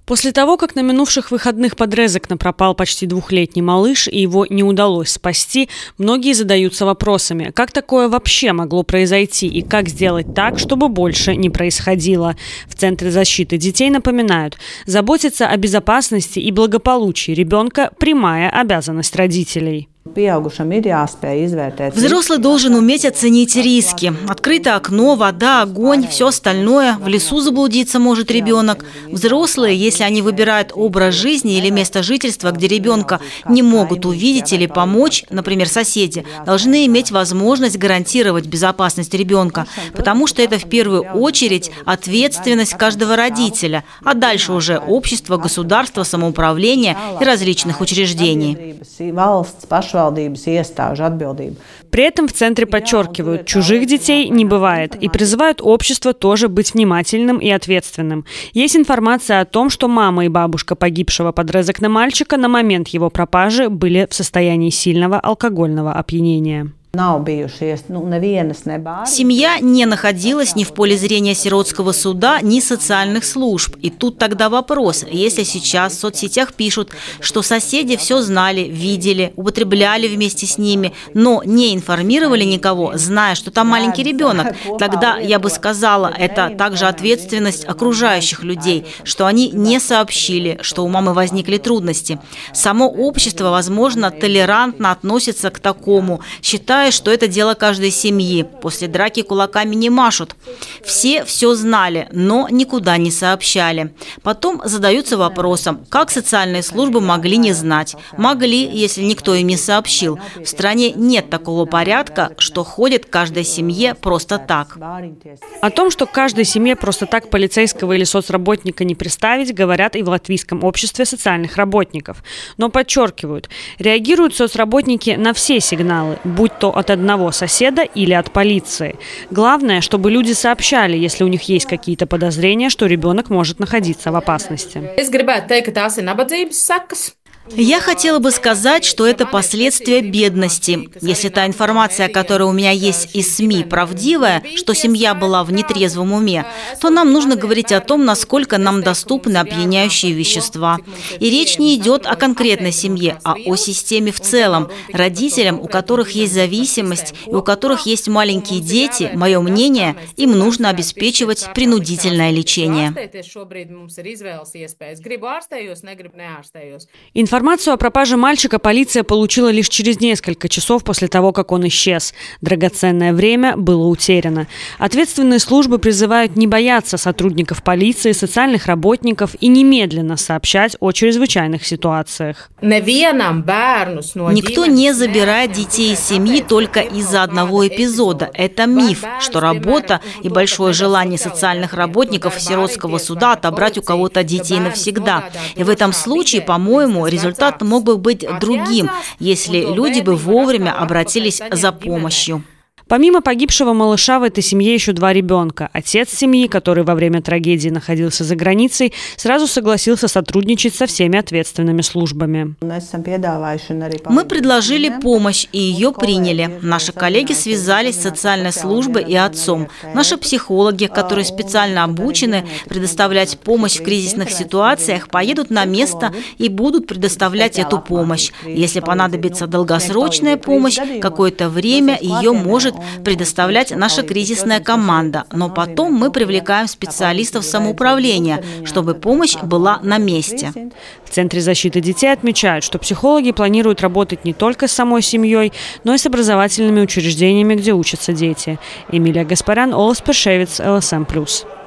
После того, как на минувших выходных под Резекне пропал почти 2-летний малыш и его не удалось спасти, многие задаются вопросами, как такое вообще могло произойти и как сделать так, чтобы больше не происходило. В Центре защиты детей напоминают, заботиться о безопасности и благополучии ребенка – прямая обязанность родителей. Взрослый должен уметь оценить риски. Открытое окно, вода, огонь, все остальное. В лесу заблудиться может ребенок. Взрослые, если они выбирают образ жизни или место жительства, где ребенка не могут увидеть или помочь, например, соседи, должны иметь возможность гарантировать безопасность ребенка, потому что это в первую очередь ответственность каждого родителя, а дальше уже общество, государство, самоуправление и различных учреждений. При этом в Центре подчеркивают, чужих детей не бывает и призывают общество тоже быть внимательным и ответственным. Есть информация о том, что мама и бабушка погибшего под Резекне мальчика на момент его пропажи были в состоянии сильного алкогольного опьянения. Семья не находилась ни в поле зрения сиротского суда, ни социальных служб. И тут тогда вопрос, если сейчас в соцсетях пишут, что соседи все знали, видели, употребляли вместе с ними, но не информировали никого, зная, что там маленький ребенок, тогда я бы сказала, это также ответственность окружающих людей, что они не сообщили, что у мамы возникли трудности. Само общество, возможно, толерантно относится к такому, считая, что это дело каждой семьи. После драки кулаками не машут. Все знали, но никуда не сообщали. Потом задаются вопросом, как социальные службы могли не знать. Могли, если никто им не сообщил. В стране нет такого порядка, что ходит каждой семье просто так. О том, что каждой семье просто так полицейского или соцработника не представить, говорят и в Латвийском обществе социальных работников. Но подчеркивают, реагируют соцработники на все сигналы, будь то от одного соседа или от полиции. Главное, чтобы люди сообщали, если у них есть какие-то подозрения, что ребенок может находиться в опасности. Я хотела бы сказать, что это последствия бедности. Если та информация, которая у меня есть из СМИ, правдивая, что семья была в нетрезвом уме, то нам нужно говорить о том, насколько нам доступны опьяняющие вещества. И речь не идет о конкретной семье, а о системе в целом. Родителям, у которых есть зависимость и у которых есть маленькие дети, мое мнение, им нужно обеспечивать принудительное лечение. Информацию о пропаже мальчика полиция получила лишь через несколько часов после того, как он исчез. Драгоценное время было утеряно. Ответственные службы призывают не бояться сотрудников полиции, социальных работников и немедленно сообщать о чрезвычайных ситуациях. Никто не забирает детей из семьи только из-за одного эпизода. Это миф, что работа и большое желание социальных работников сиротского суда отобрать у кого-то детей навсегда. И в этом случае, по-моему, результат мог бы быть другим, если люди бы вовремя обратились за помощью. Помимо погибшего малыша в этой семье еще 2 ребенка. Отец семьи, который во время трагедии находился за границей, сразу согласился сотрудничать со всеми ответственными службами. Мы предложили помощь, и ее приняли. Наши коллеги связались с социальной службой и отцом. Наши психологи, которые специально обучены предоставлять помощь в кризисных ситуациях, поедут на место и будут предоставлять эту помощь. Если понадобится долгосрочная помощь, какое-то время ее может предоставлять наша кризисная команда, но потом мы привлекаем специалистов самоуправления, чтобы помощь была на месте. В Центре защиты детей отмечают, что психологи планируют работать не только с самой семьей, но и с образовательными учреждениями, где учатся дети. Эмилия Гаспарян, Олас Першевец, ЛСМ+.